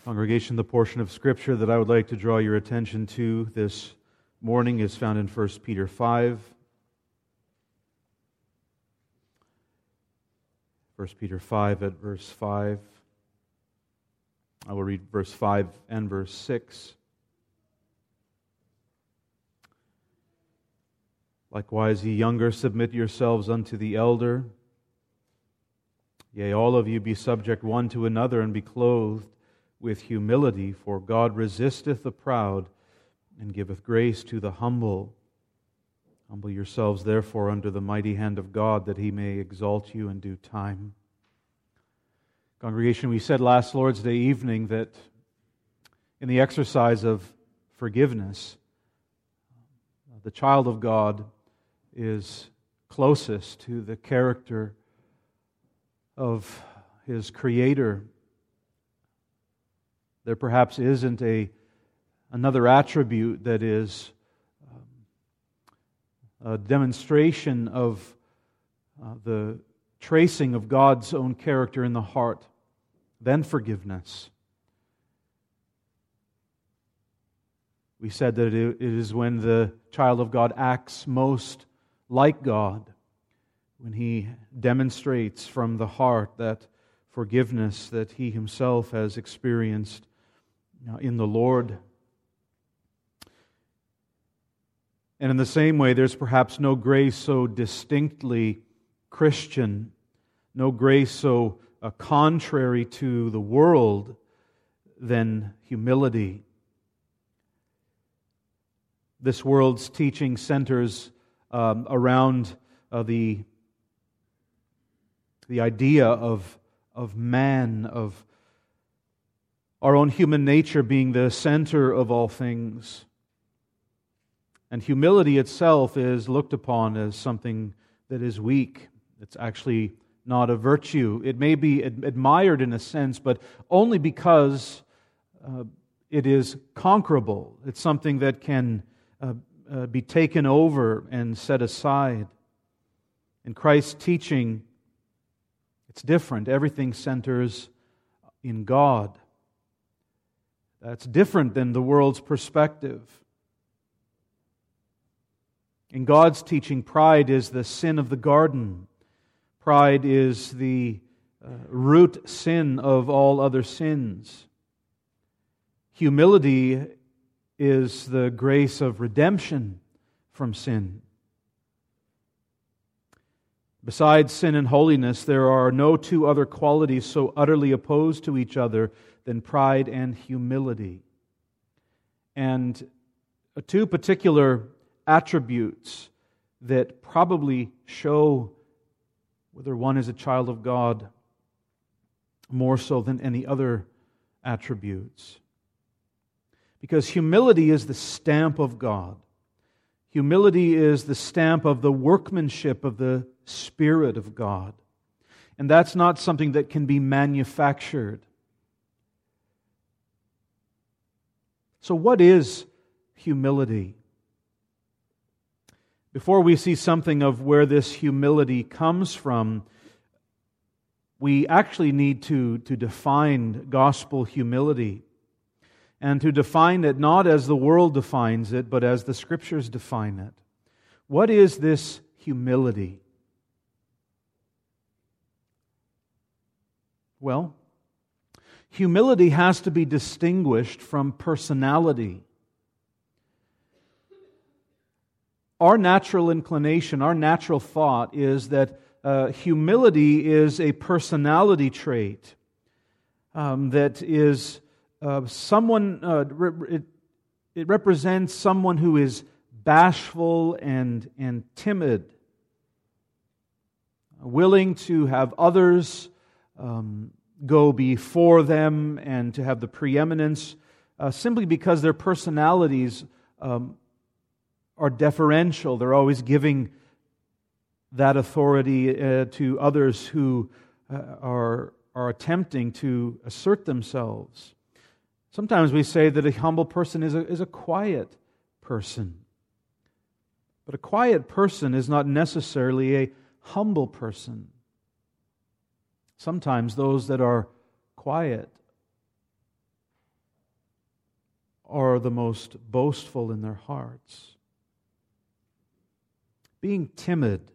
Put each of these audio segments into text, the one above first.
Congregation, the portion of Scripture that I would like to draw your attention to this morning is found in 1 Peter 5. 1 Peter 5 at verse 5. I will read verse 5 and verse 6. Likewise, ye younger, submit yourselves unto the elder. Yea, all of you be subject one to another, and be clothed with humility, for God resisteth the proud, and giveth grace to the humble. Humble yourselves, therefore, under the mighty hand of God, that He may exalt you in due time. Congregation, we said last Lord's Day evening that in the exercise of forgiveness, the child of God is closest to the character of his Creator. There perhaps isn't another attribute that is a demonstration of the tracing of God's own character in the heart than forgiveness. We said that it is when the child of God acts most like God, when he demonstrates from the heart that forgiveness that he himself has experienced in the Lord. And in the same way, there's perhaps no grace so distinctly Christian, no grace so contrary to the world than humility. This world's teaching centers around the idea of man, of our own human nature being the center of all things. And humility itself is looked upon as something that is weak. It's actually not a virtue. It may be admired in a sense, but only because it is conquerable. It's something that can be taken over and set aside. In Christ's teaching, it's different. Everything centers in God. That's different than the world's perspective. In God's teaching, pride is the sin of the garden. Pride is the root sin of all other sins. Humility is the grace of redemption from sin. Besides sin and holiness, there are no two other qualities so utterly opposed to each other than pride and humility. And two particular attributes that probably show whether one is a child of God more so than any other attributes. Because humility is the stamp of God. Humility is the stamp of the workmanship of the Spirit of God. And that's not something that can be manufactured. So what is humility? Before we see something of where this humility comes from, we actually need to define gospel humility. And to define it not as the world defines it, but as the Scriptures define it. What is this humility? Well, humility has to be distinguished from personality. Our natural inclination, our natural thought is that humility is a personality trait that is someone. It represents someone who is bashful and timid, willing to have others go before them and to have the preeminence simply because their personalities are deferential. They're always giving that authority to others who are attempting to assert themselves. Sometimes we say that a humble person is a quiet person. But a quiet person is not necessarily a humble person. Sometimes those that are quiet are the most boastful in their hearts. Being timid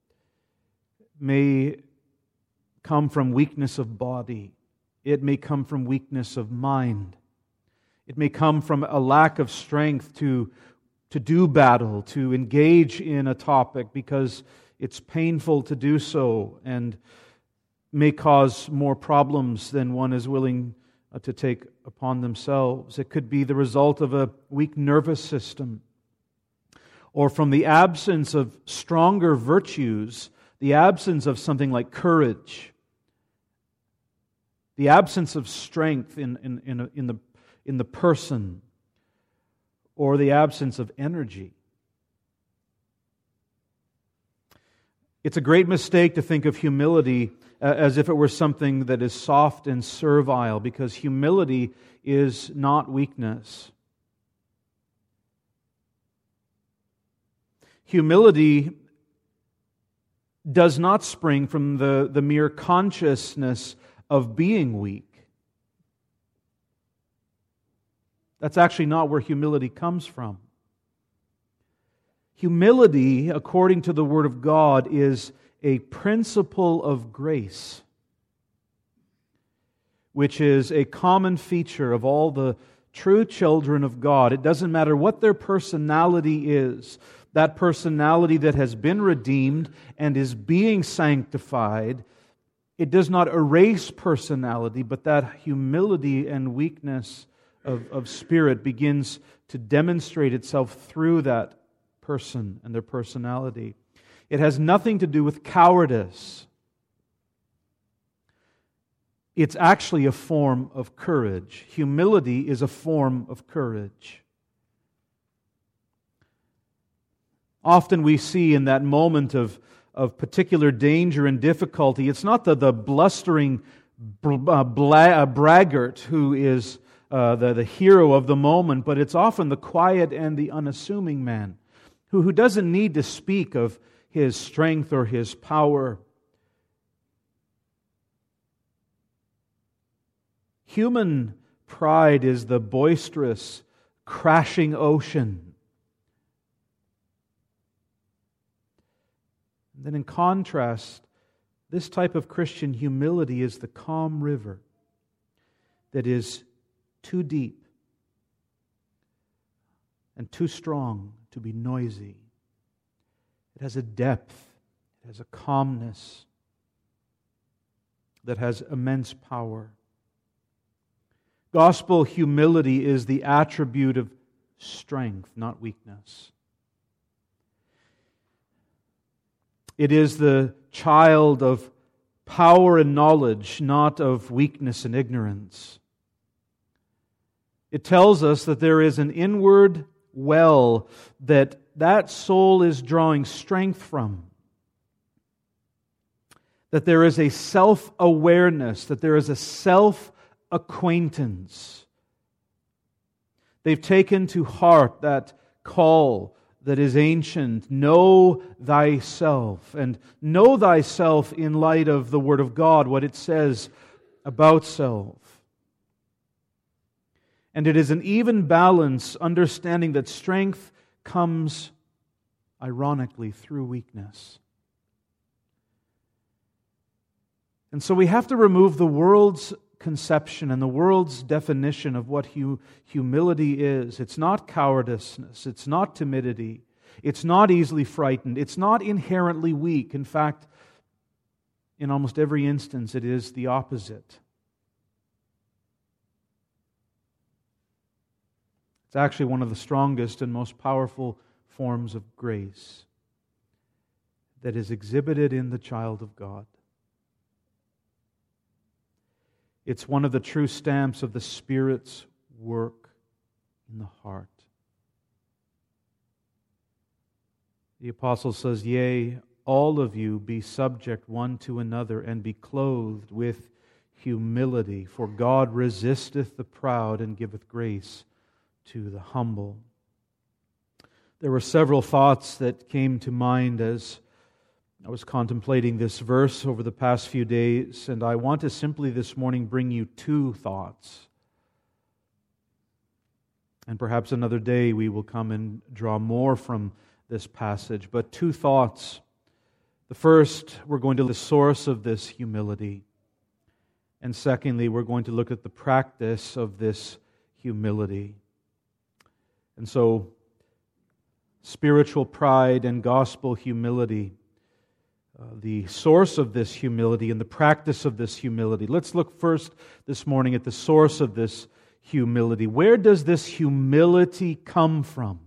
may come from weakness of body. It may come from weakness of mind. It may come from a lack of strength to do battle, to engage in a topic because it's painful to do so and may cause more problems than one is willing to take upon themselves. It could be the result of a weak nervous system, or from the absence of stronger virtues, the absence of something like courage, the absence of strength in the person, or the absence of energy. It's a great mistake to think of humility as if it were something that is soft and servile, because humility is not weakness. Humility does not spring from the mere consciousness of being weak. That's actually not where humility comes from. Humility, according to the Word of God, is a principle of grace, which is a common feature of all the true children of God. It doesn't matter what their personality is, that personality that has been redeemed and is being sanctified, it does not erase personality, but that humility and weakness of spirit begins to demonstrate itself through that person and their personality. It has nothing to do with cowardice. It's actually a form of courage. Humility is a form of courage. Often we see in that moment of particular danger and difficulty, it's not the blustering braggart who is the hero of the moment, but it's often the quiet and the unassuming man who doesn't need to speak of his strength or his power. Human pride is the boisterous, crashing ocean. And then in contrast, this type of Christian humility is the calm river that is too deep and too strong to be noisy. It has a depth, it has a calmness that has immense power. Gospel humility is the attribute of strength, not weakness. It is the child of power and knowledge, not of weakness and ignorance. It tells us that there is an inward well that soul is drawing strength from. That there is a self-awareness, that there is a self-acquaintance. They've taken to heart that call that is ancient, know thyself, and know thyself in light of the Word of God, what it says about self. And it is an even balance, understanding that strength comes, ironically, through weakness. And so we have to remove the world's conception and the world's definition of what humility is. It's not cowardice, it's not timidity, it's not easily frightened, it's not inherently weak. In fact, in almost every instance, it is the opposite. It's actually one of the strongest and most powerful forms of grace that is exhibited in the child of God. It's one of the true stamps of the Spirit's work in the heart. The apostle says, "Yea, all of you be subject one to another, and be clothed with humility. For God resisteth the proud, and giveth grace to the humble." There were several thoughts that came to mind as I was contemplating this verse over the past few days, and I want to simply this morning bring you two thoughts. And perhaps another day we will come and draw more from this passage. But two thoughts. The first, we're going to look at the source of this humility. And secondly, we're going to look at the practice of this humility. And so, spiritual pride and gospel humility, the source of this humility and the practice of this humility. Let's look first this morning at the source of this humility. Where does this humility come from?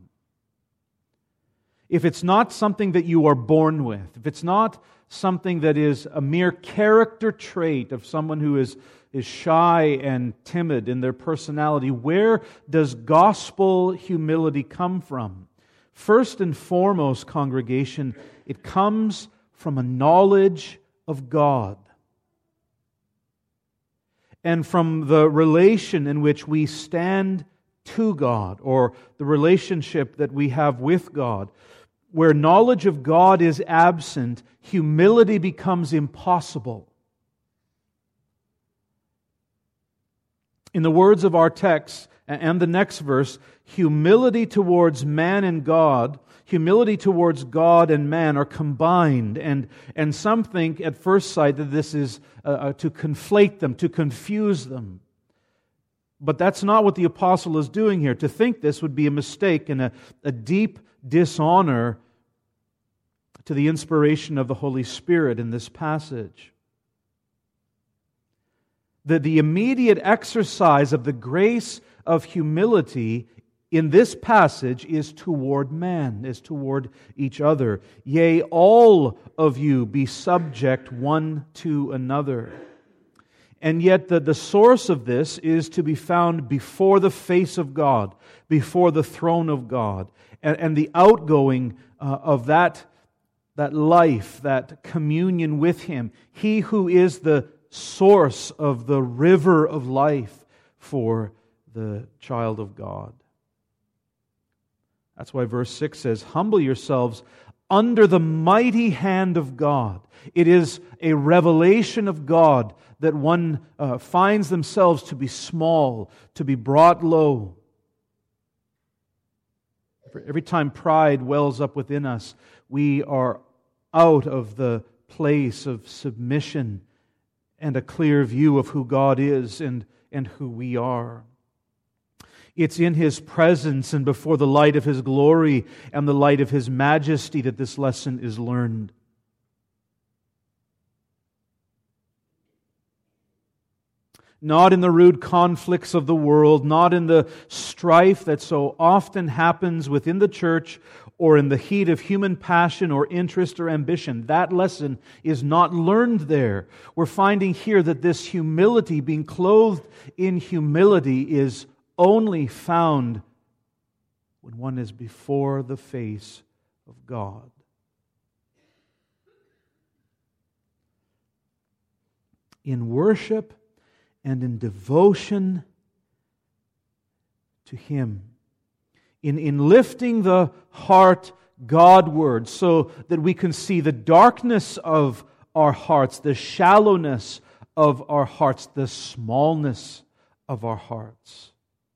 If it's not something that you are born with, if it's not something that is a mere character trait of someone who is shy and timid in their personality, where does gospel humility come from? First and foremost, congregation, it comes from a knowledge of God and from the relation in which we stand to God, or the relationship that we have with God. Where knowledge of God is absent, humility becomes impossible. In the words of our text and the next verse, humility towards man and God, humility towards God and man are combined, and some think at first sight that this is to conflate them, to confuse them. But that's not what the apostle is doing here. To think this would be a mistake and a deep dishonor to the inspiration of the Holy Spirit in this passage. The immediate exercise of the grace of humility in this passage is toward man, is toward each other. Yea, all of you be subject one to another. And yet the source of this is to be found before the face of God, before the throne of God. And the outgoing of that life, that communion with Him, He who is the source of the river of life for the child of God. That's why verse 6 says, "Humble yourselves under the mighty hand of God." It is a revelation of God that one finds themselves to be small, to be brought low. Every time pride wells up within us, we are out of the place of submission and a clear view of who God is and who we are. It's in His presence and before the light of His glory and the light of His majesty that this lesson is learned. Not in the rude conflicts of the world, not in the strife that so often happens within the church or in the heat of human passion or interest or ambition. That lesson is not learned there. We're finding here that this humility, being clothed in humility, is only found when one is before the face of God. In worship and in devotion to Him. In lifting the heart Godward so that we can see the darkness of our hearts, the shallowness of our hearts, the smallness of our hearts.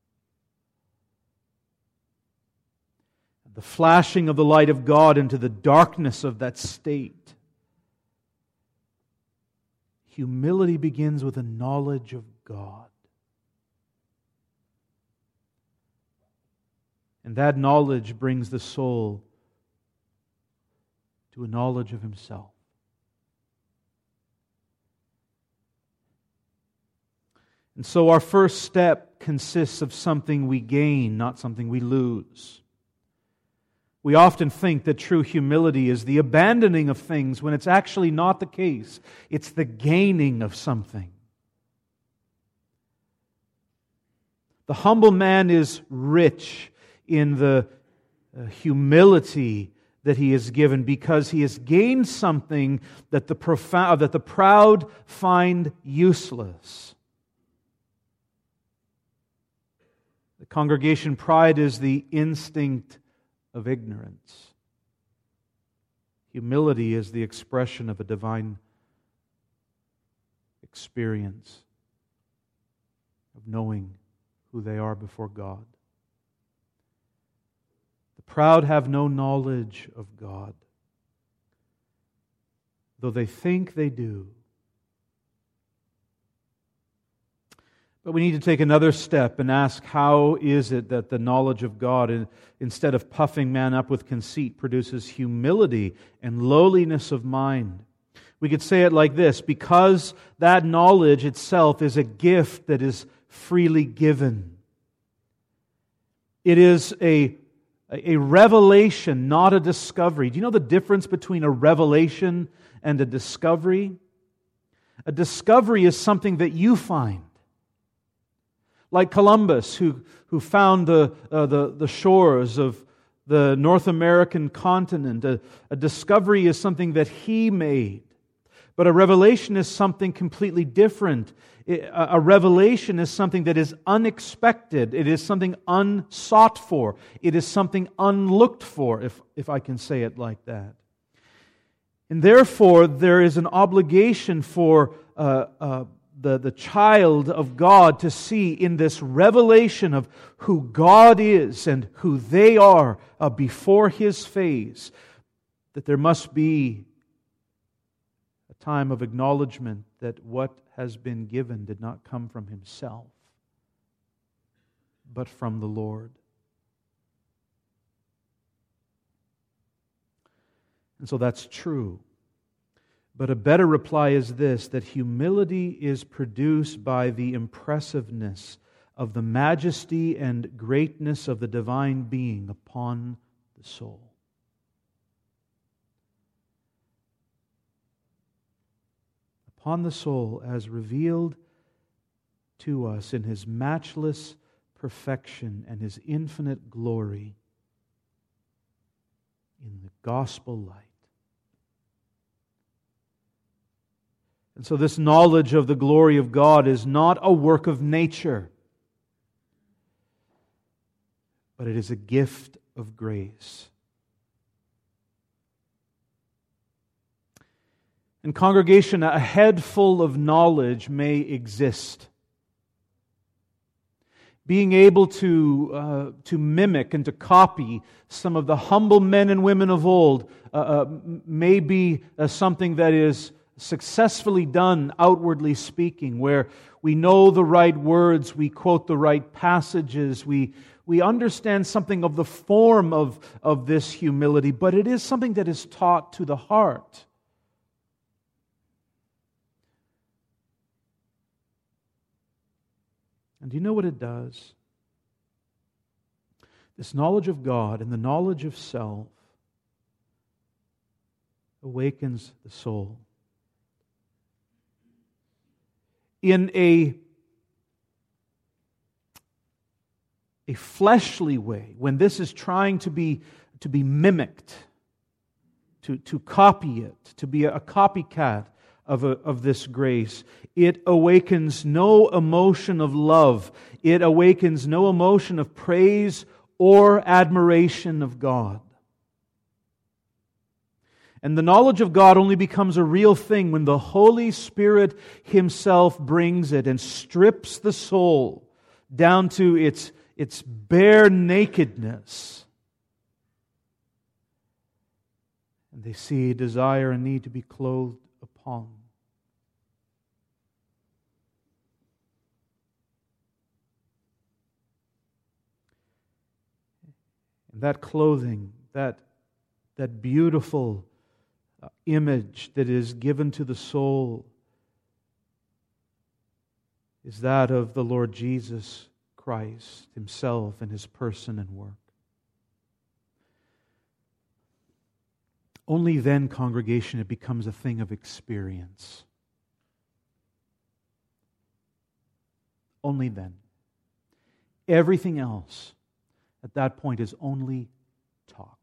The flashing of the light of God into the darkness of that state. Humility begins with a knowledge of God. And that knowledge brings the soul to a knowledge of himself. And so our first step consists of something we gain, not something we lose. We often think that true humility is the abandoning of things when it's actually not the case. It's the gaining of something. The humble man is rich in the humility that he is given because he has gained something that the proud find useless. The congregation pride is the instinct of ignorance. Humility is the expression of a divine experience of knowing who they are before God. The proud have no knowledge of God, though they think they do. But we need to take another step and ask, how is it that the knowledge of God, instead of puffing man up with conceit, produces humility and lowliness of mind? We could say it like this: because that knowledge itself is a gift that is freely given. It is a revelation, not a discovery. Do you know the difference between a revelation and a discovery? A discovery is something that you find. Like Columbus, who found the shores of the North American continent. A discovery is something that he made. But a revelation is something completely different. A revelation is something that is unexpected. It is something unsought for. It is something unlooked for, if I can say it like that. And therefore, there is an obligation for the child of God to see in this revelation of who God is and who they are before His face, that there must be a time of acknowledgement that what has been given did not come from himself, but from the Lord. And so that's true. But a better reply is this, that humility is produced by the impressiveness of the majesty and greatness of the divine being upon the soul. Upon the soul as revealed to us in His matchless perfection and His infinite glory in the gospel light. And so this knowledge of the glory of God is not a work of nature, but it is a gift of grace. In congregation, a head full of knowledge may exist. Being able to mimic and to copy some of the humble men and women of old may be something that is successfully done, outwardly speaking, where we know the right words, we quote the right passages, we understand something of the form of this humility, but it is something that is taught to the heart. And do you know what it does? This knowledge of God and the knowledge of self awakens the soul. In a fleshly way, when this is trying to be mimicked, to copy it, to be a copycat of this grace, it awakens no emotion of love. It awakens no emotion of praise or admiration of God. And the knowledge of God only becomes a real thing when the Holy Spirit Himself brings it and strips the soul down to its bare nakedness. And they see desire and need to be clothed upon. And that clothing, that beautiful image that is given to the soul is that of the Lord Jesus Christ Himself and His person and work. Only then, congregation, it becomes a thing of experience. Only then. Everything else at that point is only talk.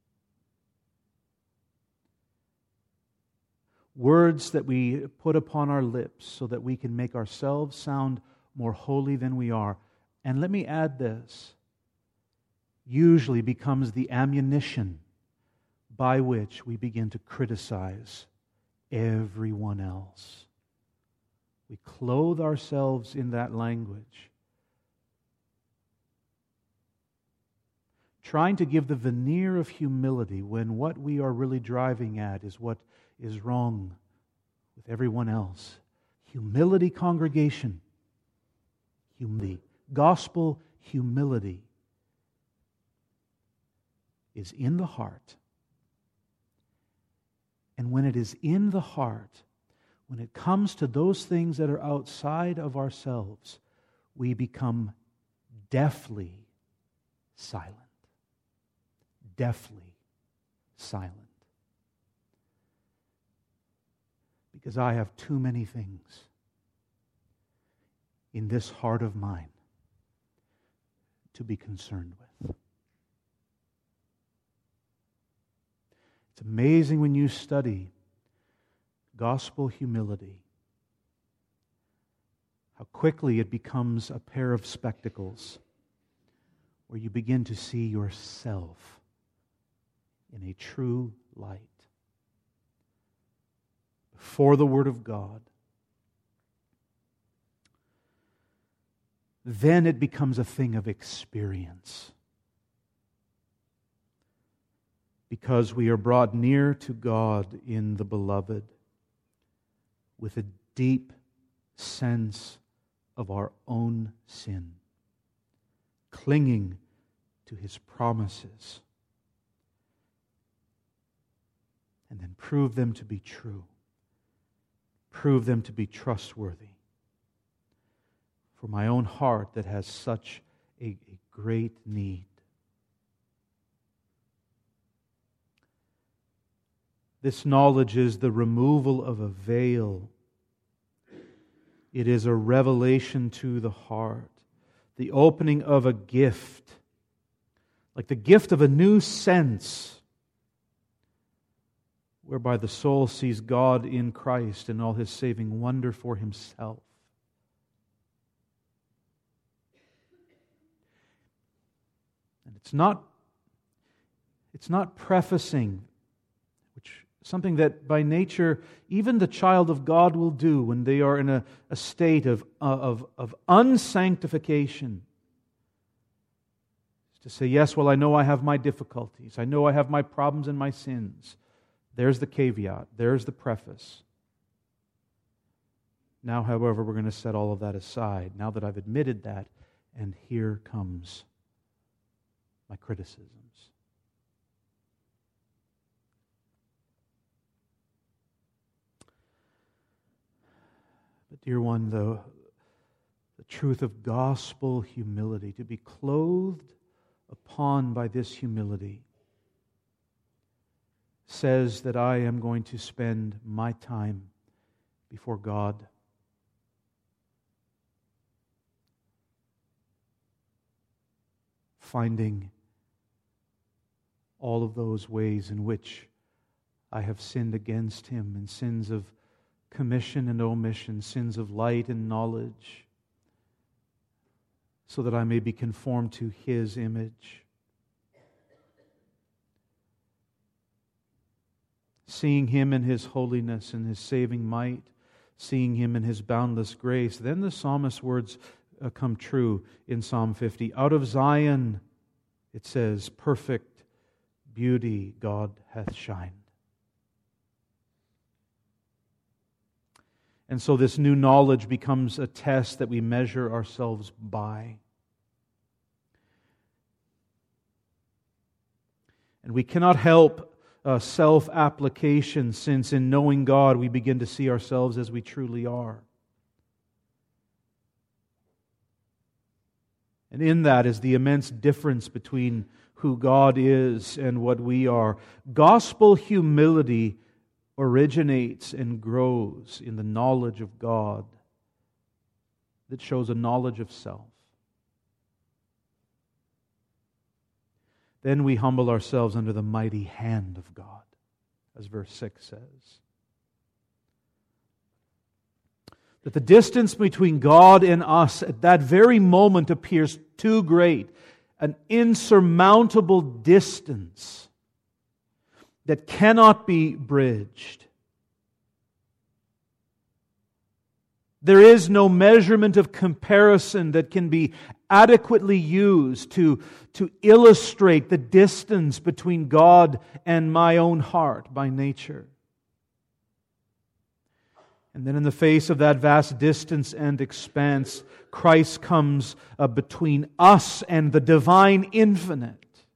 Words that we put upon our lips so that we can make ourselves sound more holy than we are. And let me add this. Usually becomes the ammunition by which we begin to criticize everyone else. We clothe ourselves in that language trying to give the veneer of humility when what we are really driving at is what is wrong with everyone else. Humility, congregation. Humility. Gospel humility is in the heart. And when it is in the heart, when it comes to those things that are outside of ourselves, we become deafly silent. Deafly silent. Because I have too many things in this heart of mine to be concerned with. It's amazing when you study gospel humility, how quickly it becomes a pair of spectacles where you begin to see yourself in a true light before the Word of God. Then it becomes a thing of experience. Because we are brought near to God in the Beloved with a deep sense of our own sin, clinging to His promises, and then prove them to be true, prove them to be trustworthy. For my own heart that has such a great need. This knowledge is the removal of a veil. It is a revelation to the heart, the opening of a gift, like the gift of a new sense, whereby the soul sees God in Christ and all His saving wonder for Himself. And it's not prefacing, which something that by nature even the child of God will do when they are in a state of unsanctification. To say, yes, well, I know I have my difficulties. I know I have my problems and my sins. There's the caveat. There's the preface. Now, however, we're going to set all of that aside. Now that I've admitted that, and here comes my criticisms. But dear one, the truth of gospel humility, to be clothed upon by this humility, says that I am going to spend my time before God finding all of those ways in which I have sinned against Him, and sins of commission and omission, sins of light and knowledge, so that I may be conformed to His image. Seeing Him in His holiness and His saving might, seeing Him in His boundless grace, then the psalmist's words come true in Psalm 50. Out of Zion, it says, perfect beauty God hath shined. And so this new knowledge becomes a test that we measure ourselves by. And we cannot help self-application, since in knowing God we begin to see ourselves as we truly are. And in that is the immense difference between who God is and what we are. Gospel humility originates and grows in the knowledge of God that shows a knowledge of self. Then we humble ourselves under the mighty hand of God, as verse 6 says. That the distance between God and us at that very moment appears too great, an insurmountable distance that cannot be bridged. There is no measurement of comparison that can be adequately used to illustrate the distance between God and my own heart by nature. And then in the face of that vast distance and expanse, Christ comes between us and the divine infinite.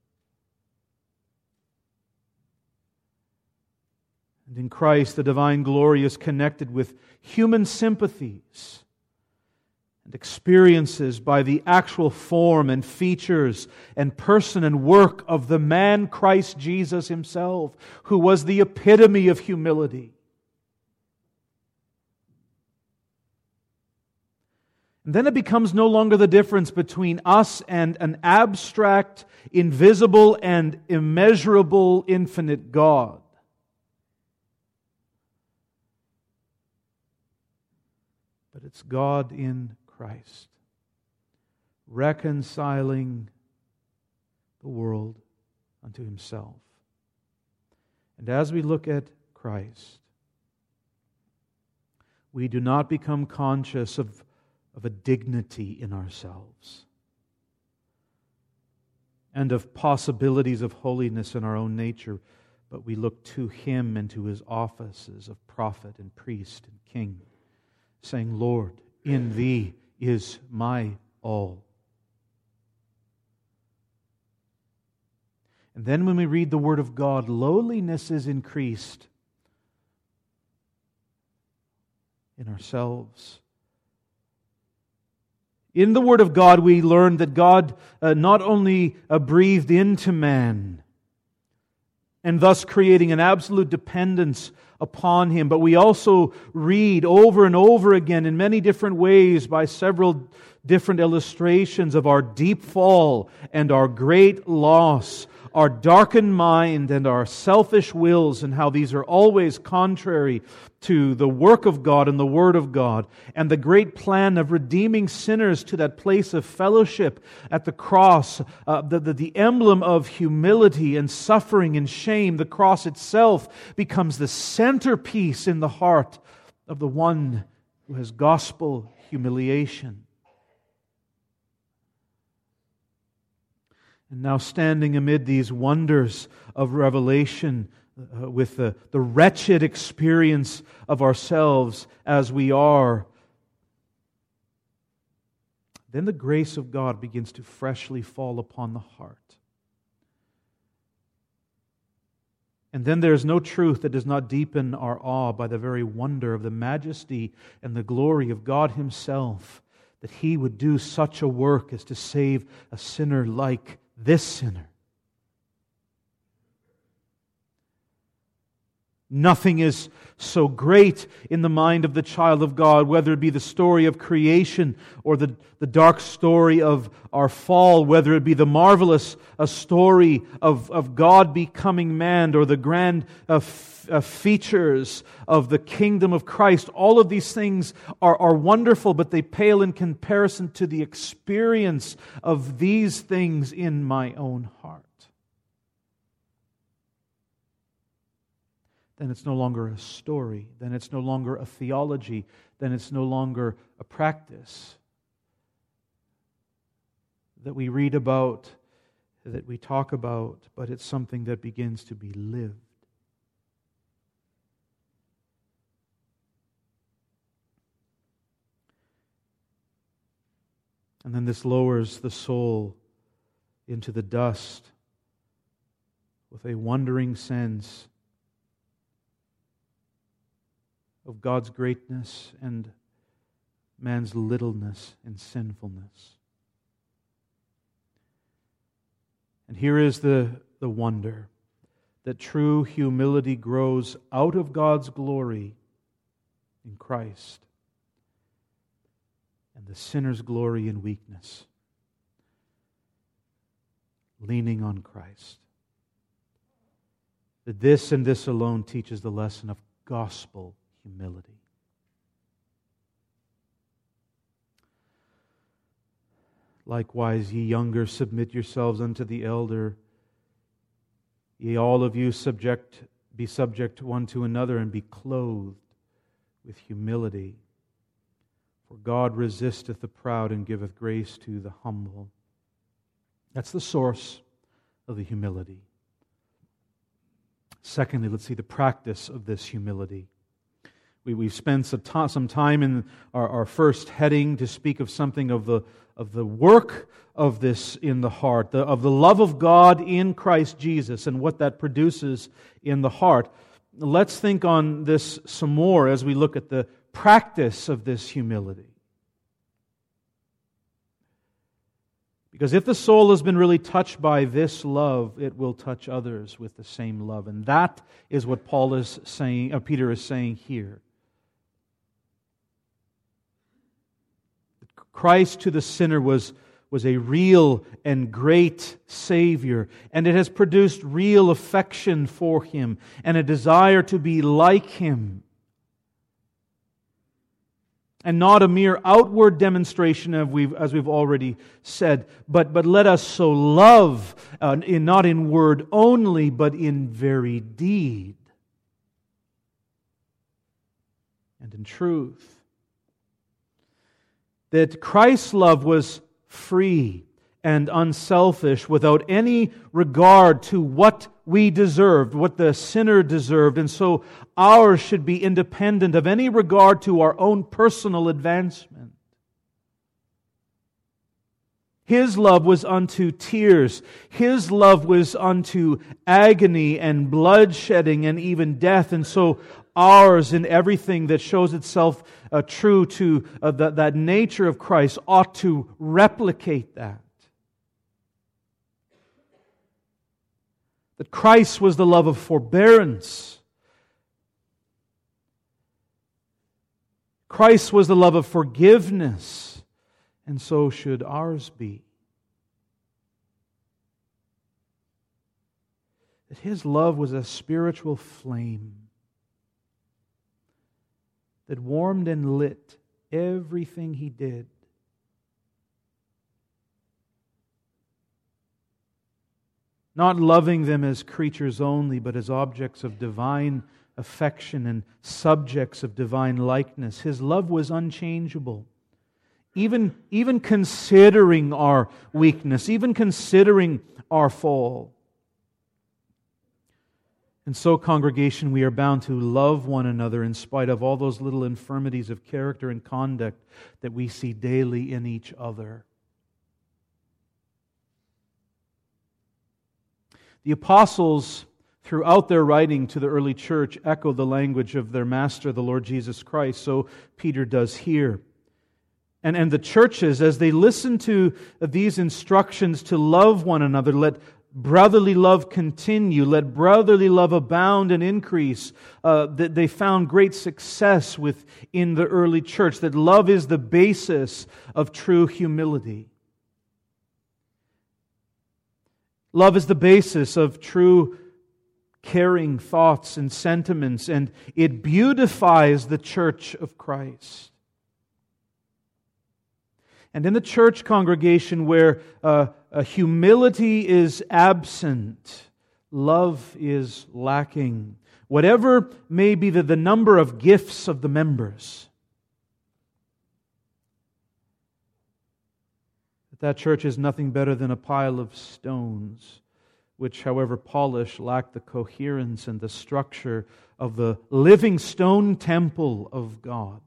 And in Christ, the divine glory is connected with human sympathies and experiences by the actual form and features and person and work of the man Christ Jesus Himself, who was the epitome of humility. And then it becomes no longer the difference between us and an abstract, invisible, and immeasurable infinite God. But it's God in Christ, reconciling the world unto Himself. And as we look at Christ, we do not become conscious of a dignity in ourselves and of possibilities of holiness in our own nature, but we look to Him and to His offices of prophet and priest and king, saying, Lord, in Thee is my all. And then when we read the Word of God, lowliness is increased in ourselves. In the Word of God, we learn that God not only breathed into man, and thus creating an absolute dependence upon Him, but we also read over and over again in many different ways by several different illustrations of our deep fall and our great loss, our darkened mind and our selfish wills, and how these are always contrary to the work of God and the Word of God, and the great plan of redeeming sinners to that place of fellowship at the cross, the emblem of humility and suffering and shame. The cross itself becomes the centerpiece in the heart of the one who has gospel humiliation. And now standing amid these wonders of revelation, with the wretched experience of ourselves as we are, then the grace of God begins to freshly fall upon the heart. And then there is no truth that does not deepen our awe by the very wonder of the majesty and the glory of God Himself, that He would do such a work as to save a sinner like this sinner. Nothing is so great in the mind of the child of God, whether it be the story of creation or the dark story of our fall, whether it be the marvelous story of God becoming man, or the grand features of the kingdom of Christ. All of these things are wonderful, but they pale in comparison to the experience of these things in my own heart. Then it's no longer a story. Then it's no longer a theology. Then it's no longer a practice that we read about, that we talk about, but it's something that begins to be lived. And then this lowers the soul into the dust with a wondering sense of God's greatness and man's littleness and sinfulness. And here is the wonder, that true humility grows out of God's glory in Christ, and the sinner's glory in weakness, leaning on Christ. That this and this alone teaches the lesson of gospel humility. Likewise, ye younger, submit yourselves unto the elder. Ye all of you be subject one to another, and be clothed with humility. For God resisteth the proud and giveth grace to the humble. That's the source of the humility. Secondly, let's see the practice of this humility. We've spent some time in our first heading to speak of something of the work of this in the heart, of the love of God in Christ Jesus and what that produces in the heart. Let's think on this some more as we look at the practice of this humility. Because if the soul has been really touched by this love, it will touch others with the same love. And that is what Peter is saying here. Christ to the sinner was a real and great Savior, and it has produced real affection for Him and a desire to be like Him. And not a mere outward demonstration, as we've already said, but let us so love, not in word only, but in very deed and in truth. That Christ's love was free and unselfish, without any regard to what we deserved, what the sinner deserved, and so ours should be independent of any regard to our own personal advancement. His love was unto tears. His love was unto agony and bloodshedding and even death, and so ours in everything that shows itself true to that nature of Christ ought to replicate that. That Christ was the love of forbearance. Christ was the love of forgiveness, and so should ours be. That His love was a spiritual flame that warmed and lit everything He did. Not loving them as creatures only, but as objects of divine affection and subjects of divine likeness. His love was unchangeable. Even considering our weakness, even considering our fall. And so, congregation, we are bound to love one another in spite of all those little infirmities of character and conduct that we see daily in each other. The apostles, throughout their writing to the early church, echo the language of their Master, the Lord Jesus Christ. So Peter does here. And the churches, as they listen to these instructions to love one another, let brotherly love continue, let brotherly love abound and increase. They found great success within the early church, that love is the basis of true humility. Love is the basis of true caring thoughts and sentiments, and it beautifies the church of Christ. And in the church congregation where humility is absent, love is lacking. Whatever may be the number of gifts of the members, that church is nothing better than a pile of stones, which, however polished, lack the coherence and the structure of the living stone temple of God.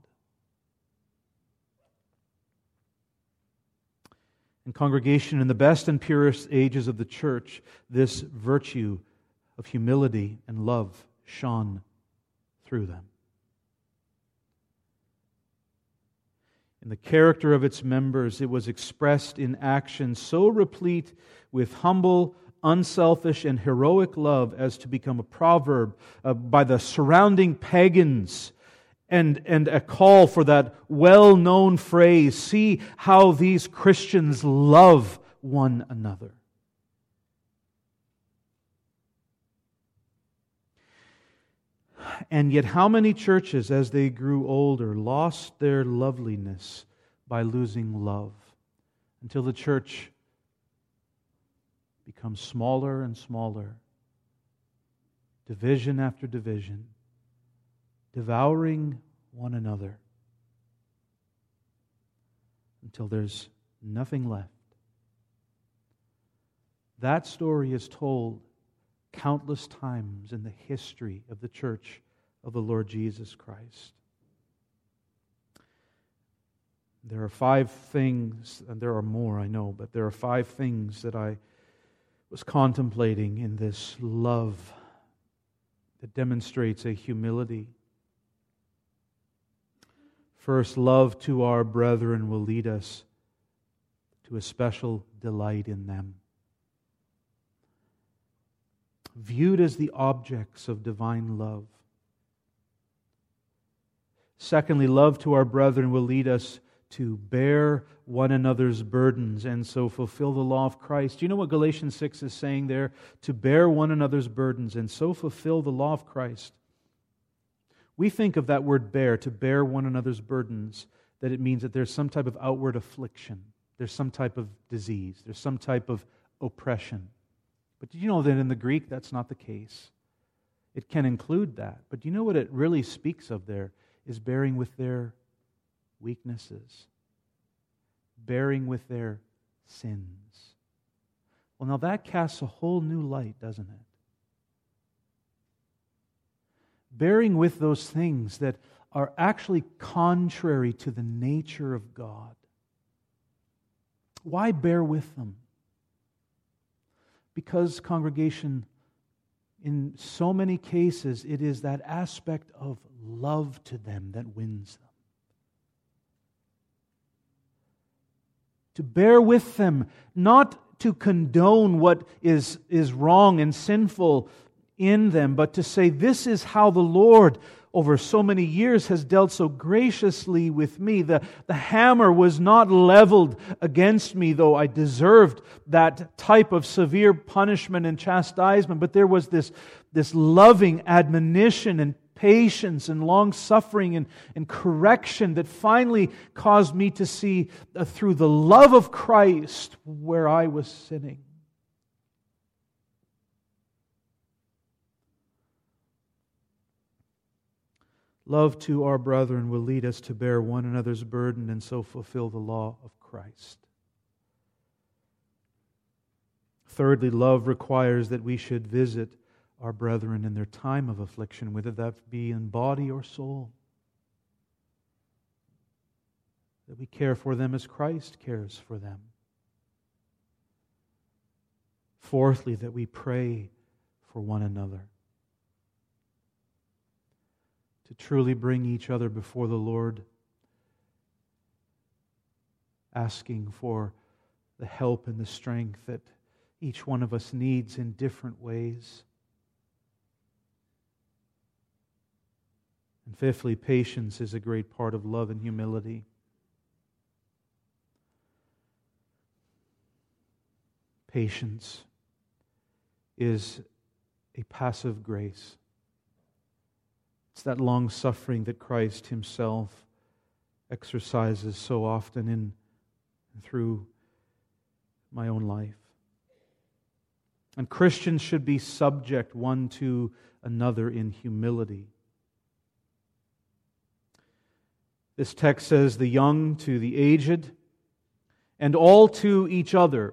And congregation, in the best and purest ages of the church, this virtue of humility and love shone through them. In the character of its members, it was expressed in action so replete with humble, unselfish, and heroic love as to become a proverb by the surrounding pagans, and a call for that well-known phrase, "See how these Christians love one another." And yet how many churches, as they grew older, lost their loveliness by losing love, until the church becomes smaller and smaller, division after division, devouring one another. until there's nothing left. That story is told countless times in the history of the church of the Lord Jesus Christ. There are 5 things, and there are more, I know, but there are 5 things that I was contemplating in this love that demonstrates a humility. First, love to our brethren will lead us to a special delight in them. Viewed as the objects of divine love. Secondly, love to our brethren will lead us to bear one another's burdens and so fulfill the law of Christ. Do you know what Galatians 6 is saying there? To bear one another's burdens and so fulfill the law of Christ. We think of that word bear, to bear one another's burdens, that it means that there's some type of outward affliction. There's some type of disease. There's some type of oppression. But did you know that in the Greek that's not the case? It can include that. But do you know what it really speaks of there? Is bearing with their weaknesses. Bearing with their sins. Well, now that casts a whole new light, doesn't it? Bearing with those things that are actually contrary to the nature of God. Why bear with them? Because, congregation, in so many cases, it is that aspect of love to them that wins them. To bear with them, not to condone what is wrong and sinful in them, but to say, this is how the Lord over so many years has dealt so graciously with me. The hammer was not leveled against me, though I deserved that type of severe punishment and chastisement, but there was this loving admonition and patience and long-suffering and correction that finally caused me to see through the love of Christ where I was sinning. Love to our brethren will lead us to bear one another's burden and so fulfill the law of Christ. Thirdly, love requires that we should visit our brethren in their time of affliction, whether that be in body or soul. That we care for them as Christ cares for them. Fourthly, that we pray for one another. To truly bring each other before the Lord, asking for the help and the strength that each one of us needs in different ways. And fifthly, patience is a great part of love and humility. Patience is a passive grace. It's that long suffering that Christ Himself exercises so often in and through my own life. And Christians should be subject one to another in humility. This text says, the young to the aged, and all to each other.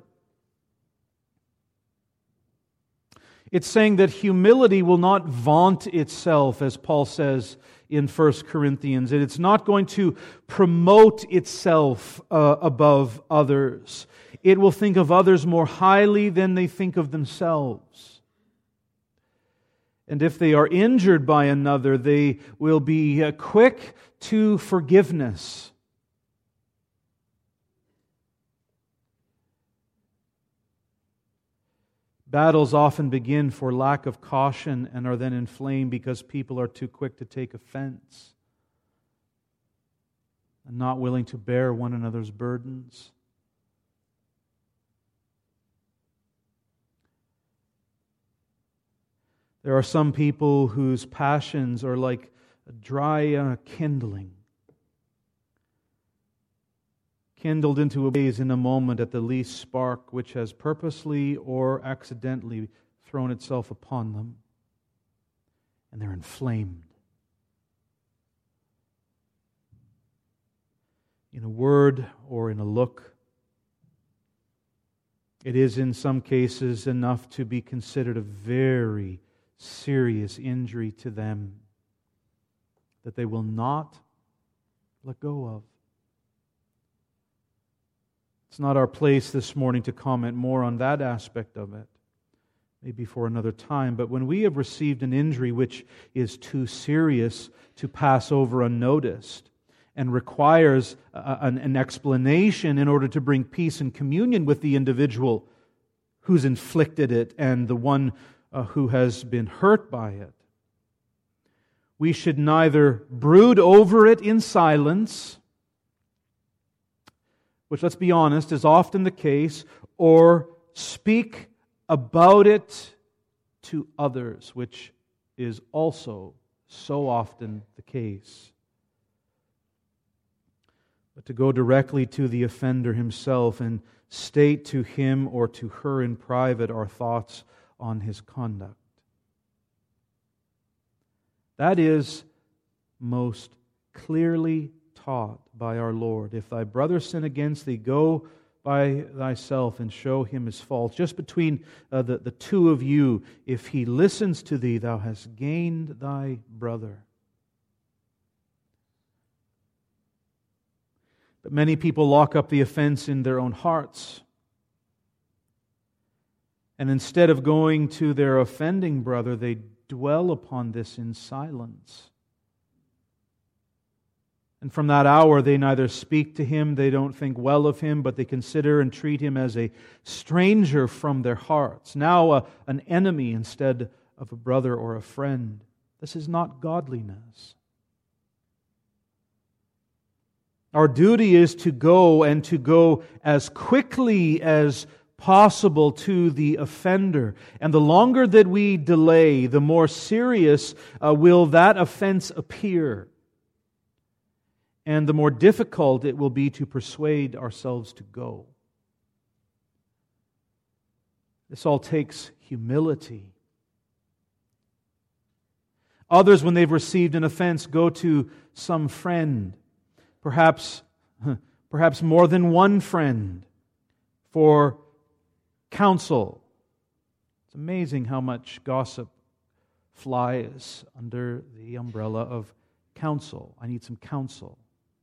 It's saying that humility will not vaunt itself, as Paul says in 1 Corinthians. And it's not going to promote itself above others. It will think of others more highly than they think of themselves. And if they are injured by another, they will be quick to forgiveness. Battles often begin for lack of caution and are then inflamed because people are too quick to take offense and not willing to bear one another's burdens. There are some people whose passions are like a dry kindling, kindled into a blaze in a moment at the least spark which has purposely or accidentally thrown itself upon them, and they're inflamed. in a word or in a look. It is in some cases enough to be considered a very serious injury to them that they will not let go of. It's not our place this morning to comment more on that aspect of it, maybe for another time. But when we have received an injury which is too serious to pass over unnoticed and requires an explanation in order to bring peace and communion with the individual who's inflicted it and the one who has been hurt by it, we should neither brood over it in silence, which, let's be honest, is often the case, or speak about it to others, which is also so often the case. But to go directly to the offender himself and state to him or to her in private our thoughts on his conduct. That is most clearly taught by our Lord. If thy brother sin against thee, go by thyself and show him his fault. Just between the two of you, if he listens to thee, thou hast gained thy brother. But many people lock up the offense in their own hearts. And instead of going to their offending brother, they dwell upon this in silence. And from that hour, they neither speak to him, they don't think well of him, but they consider and treat him as a stranger from their hearts, now an enemy instead of a brother or a friend. This is not godliness. Our duty is to go and to go as quickly as possible to the offender. And the longer that we delay, the more serious will that offense appear. And the more difficult it will be to persuade ourselves to go. This all takes humility. Others, when they've received an offense, go to some friend, perhaps more than one friend, for counsel. It's amazing how much gossip flies under the umbrella of counsel. I need some counsel.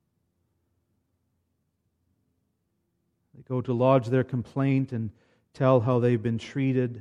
They go to lodge their complaint and tell how they've been treated.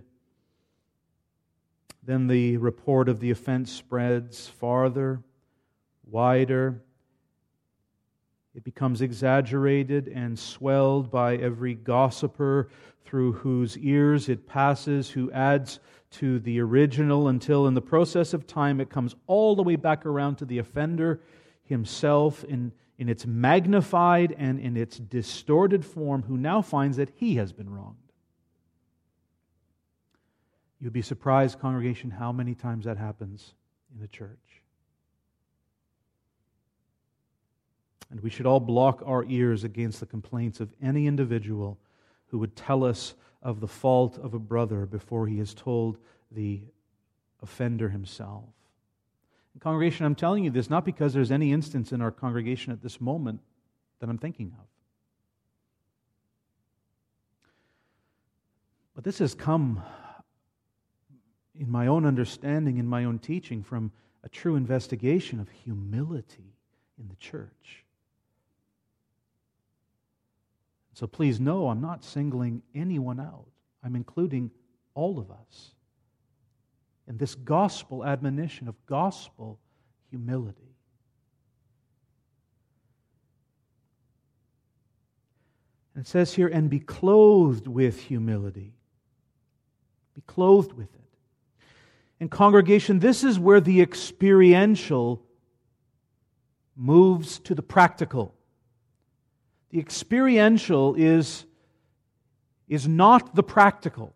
Then the report of the offense spreads farther, wider. It becomes exaggerated and swelled by every gossiper through whose ears it passes, who adds to the original until in the process of time it comes all the way back around to the offender himself in its magnified and in its distorted form, who now finds that he has been wronged. You'd be surprised, congregation, how many times that happens in the church. And we should all block our ears against the complaints of any individual who would tell us of the fault of a brother before he has told the offender himself. And congregation, I'm telling you this not because there's any instance in our congregation at this moment that I'm thinking of. But this has come, in my own understanding, in my own teaching, from a true investigation of humility in the church. So please know, I'm not singling anyone out. I'm including all of us in this gospel admonition of gospel humility. And it says here, and be clothed with humility. Be clothed with it. And congregation, this is where the experiential moves to the practical. The experiential is not the practical.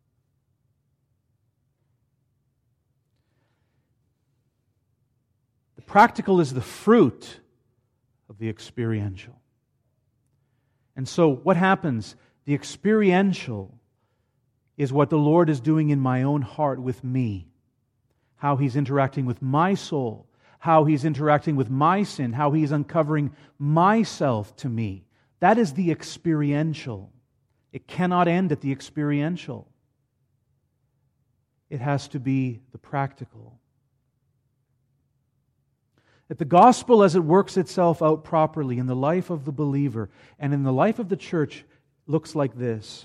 The practical is the fruit of the experiential. And so what happens? The experiential is what the Lord is doing in my own heart with me. How He's interacting with my soul. how He's interacting with my sin, how He's uncovering myself to me. That is the experiential. It cannot end at the experiential. It has to be the practical. That the gospel, as it works itself out properly in the life of the believer and in the life of the church, looks like this.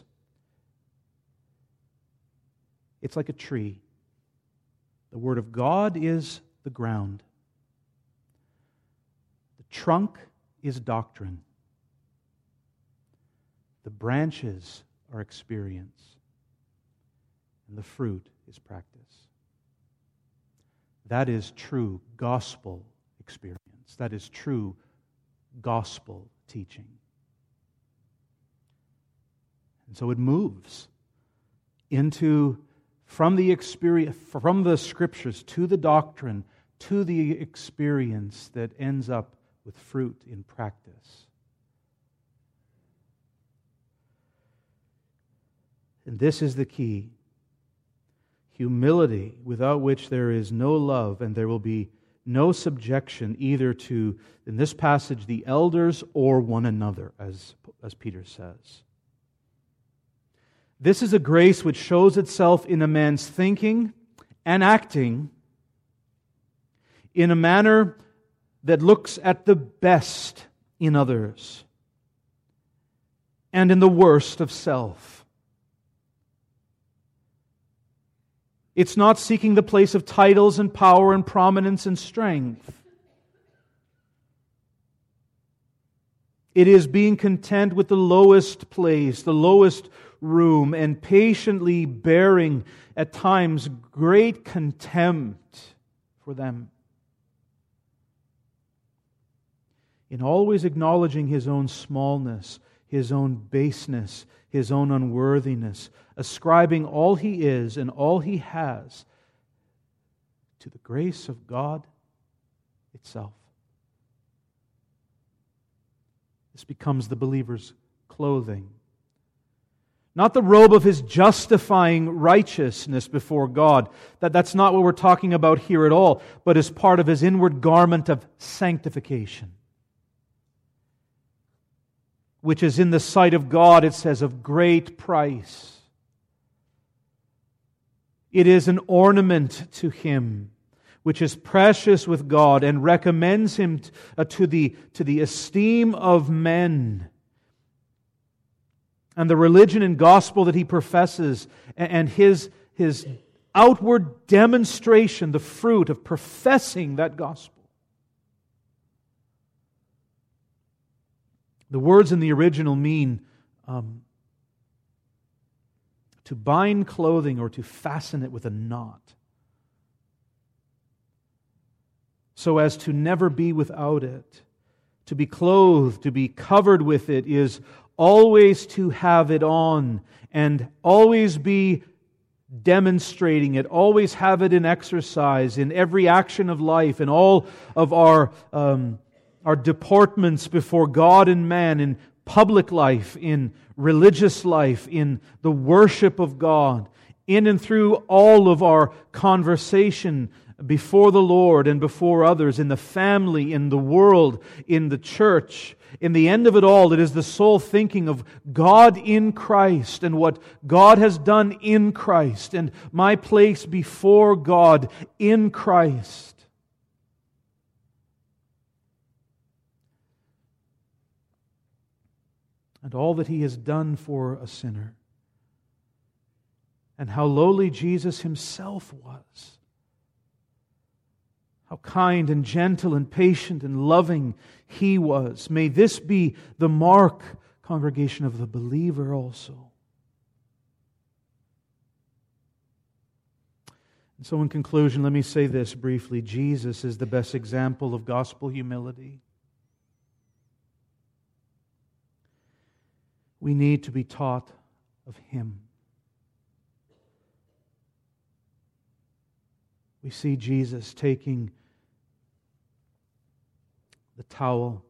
It's like a tree. The Word of God is the ground. The trunk is doctrine. The branches are experience. And the fruit is practice. That is true gospel experience. That is true gospel teaching. And so it moves from the experience, from the Scriptures to the doctrine, to the experience that ends up with fruit in practice. And this is the key. Humility, without which there is no love, and there will be no subjection either to, in this passage, the elders or one another, as Peter says. This is a grace which shows itself in a man's thinking and acting in a manner that looks at the best in others and in the worst of self. It's not seeking the place of titles and power and prominence and strength. It is being content with the lowest place, the lowest room, and patiently bearing at times great contempt for them. In always acknowledging his own smallness, his own baseness, his own unworthiness, ascribing all he is and all he has to the grace of God itself. This becomes the believer's clothing. Not the robe of his justifying righteousness before God. That's not what we're talking about here at all, but as part of his inward garment of sanctification, which is in the sight of God, it says, of great price. It is an ornament to him, which is precious with God and recommends him to the esteem of men. And the religion and gospel that he professes, and his outward demonstration, the fruit of professing that gospel. The words in the original mean to bind clothing or to fasten it with a knot, so as to never be without it. To be clothed, to be covered with it, is always to have it on and always be demonstrating it, always have it in exercise, in every action of life, in all of our deportments before God and man, in public life, in religious life, in the worship of God, in and through all of our conversation before the Lord and before others, in the family, in the world, in the church. In the end of it all, it is the sole thinking of God in Christ and what God has done in Christ and my place before God in Christ. And all that He has done for a sinner. And how lowly Jesus Himself was. How kind and gentle and patient and loving He was. May this be the mark, congregation, of the believer also. And so in conclusion, let me say this briefly. Jesus is the best example of gospel humility. We need to be taught of Him. We see Jesus taking the towel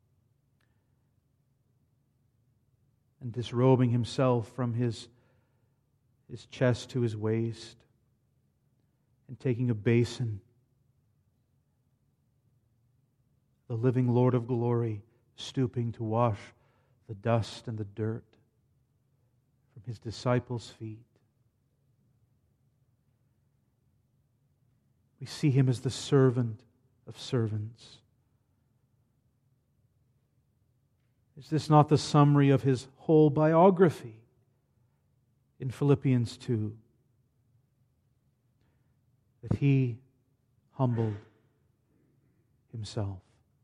and disrobing Himself from His chest to His waist, and taking a basin the living Lord of glory, stooping to wash the dust and the dirt from His disciples' feet. We see Him as the servant of servants. Is this not the summary of His whole biography in Philippians 2? That He humbled Himself.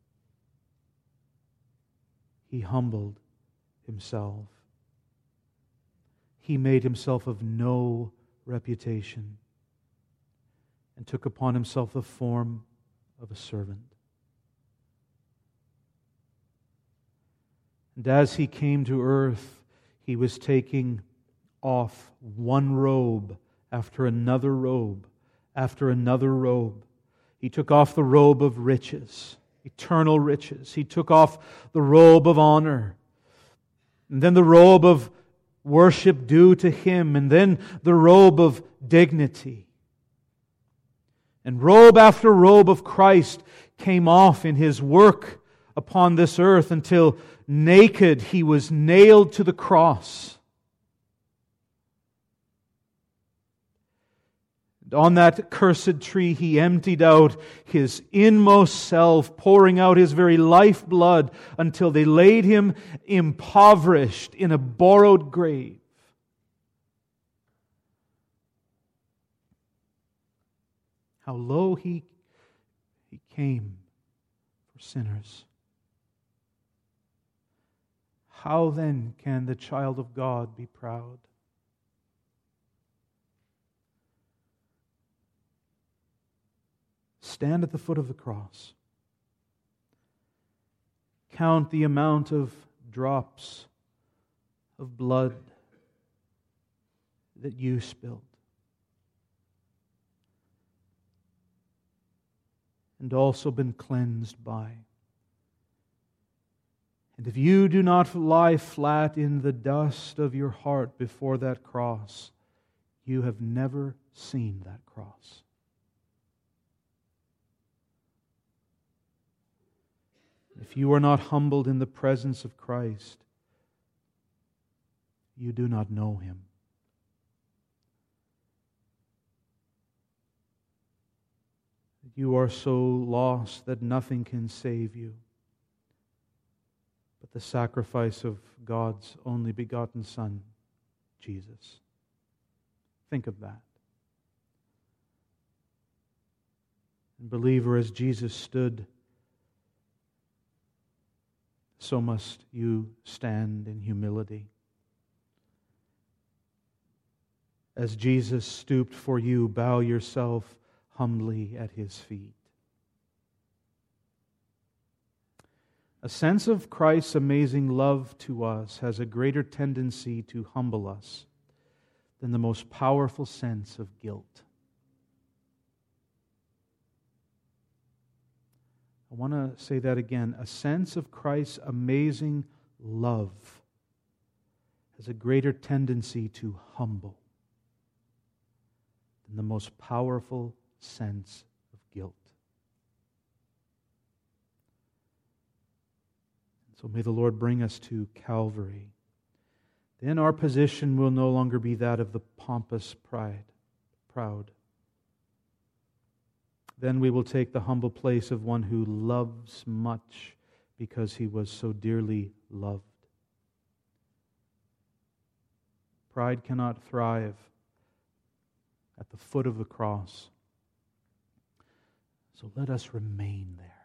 He humbled Himself. He made Himself of no reputation and took upon Himself the form of a servant. And as He came to earth, He was taking off one robe after another robe after another robe. He took off the robe of riches, eternal riches. He took off the robe of honor, and then the robe of worship due to Him, and then the robe of dignity. And robe after robe of Christ came off in His work upon this earth until naked He was nailed to the cross. And on that cursed tree He emptied out His inmost self, pouring out His very lifeblood until they laid Him impoverished in a borrowed grave. How low He came for sinners. How then can the child of God be proud? Stand at the foot of the cross. Count the amount of drops of blood that you spilled. And also been cleansed by. And if you do not lie flat in the dust of your heart before that cross, you have never seen that cross. If you are not humbled in the presence of Christ, you do not know Him. You are so lost that nothing can save you but the sacrifice of God's only begotten Son, Jesus. Think of that. And believer, as Jesus stood, so must you stand in humility. As Jesus stooped for you, bow yourself humbly at His feet. A sense of Christ's amazing love to us has a greater tendency to humble us than the most powerful sense of guilt. I want to say that again. A sense of Christ's amazing love has a greater tendency to humble than the most powerful sense of guilt. So may the Lord bring us to Calvary. Then our position will no longer be that of the pompous proud. Then we will take the humble place of one who loves much because he was so dearly loved. Pride cannot thrive at the foot of the cross. So let us remain there.